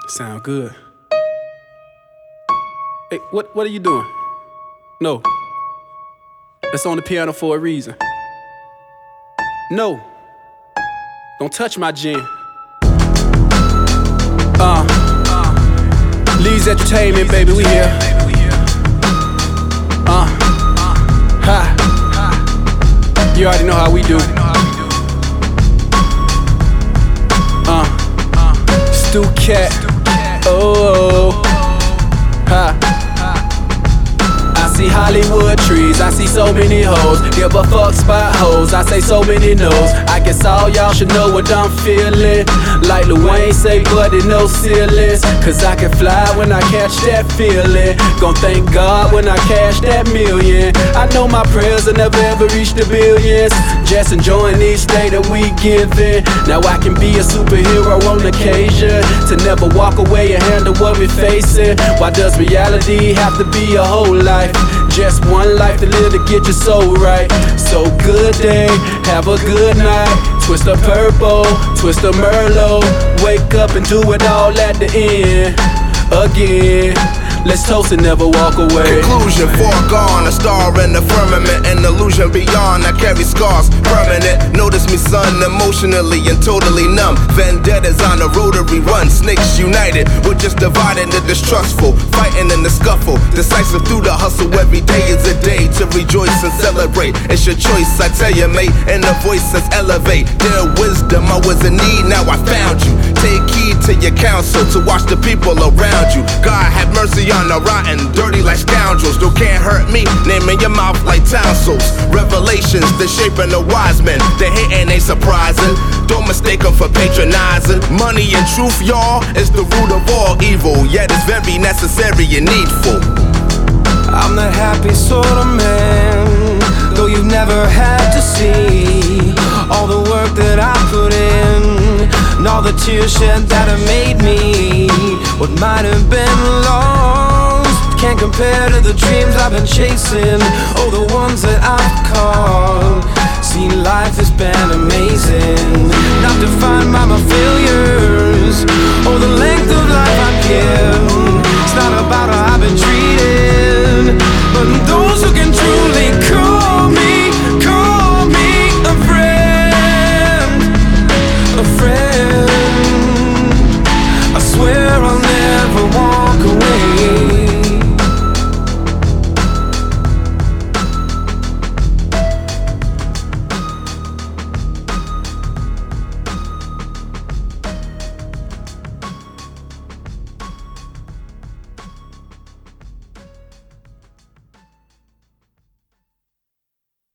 Sound good. Hey, what are you doing? No. That's on the piano for a reason. No. Don't touch my gin. Lee's Entertainment, baby, we here. Ha. You already know how we do. Stu Cat. Oh. Ha. I see Hollywood trees, I see so many hoes. Give a fuck spot hoes, I say so many no's. I guess all y'all should know what I'm feeling. Like Lil Wayne say, buddy, no ceilings. Cause I can fly when I catch that feeling. Gon' thank God when I cash that million. I know my prayers will never ever reach the billions. Just enjoying each day that we giving. Now I can be a superhero on occasion. To never walk away and handle what we're facing. Why does reality have to be a whole life? Just one life to live to get your soul right. So good day, have a good night. Twist a purple, twist a Merlot. Wake up and do it all at the end again. Let's toast and never walk away. Conclusion, foregone, a star in the firmament, an illusion beyond. I carry scars, permanent. Notice me, son, emotionally and totally numb. Vendettas on a rotary run, snakes united. We're just divided and distrustful, fighting in the scuffle. Decisive through the hustle, every day is a day to rejoice and celebrate. It's your choice, I tell you, mate, and the voice says elevate. Dear wisdom, I was in need, now I found you. Take heed to your counsel, to watch the people around you. God have mercy on the rotten, dirty like scoundrels. Though can't hurt me, naming your mouth like tonsils. Revelations, the shaping of wise men. The hating ain't surprising, don't mistake them for patronizing. Money and truth, y'all, is the root of all evil. Yet it's very necessary and needful. I'm that happy sort of man, though you've never had to see all the work that I put in, and all the tears shed that have made me what might have been lost. Can't compare to the dreams I've been chasing, oh, the ones that I've caught. See, life has been amazing, not defined by my failures, oh, the length of life I'm given.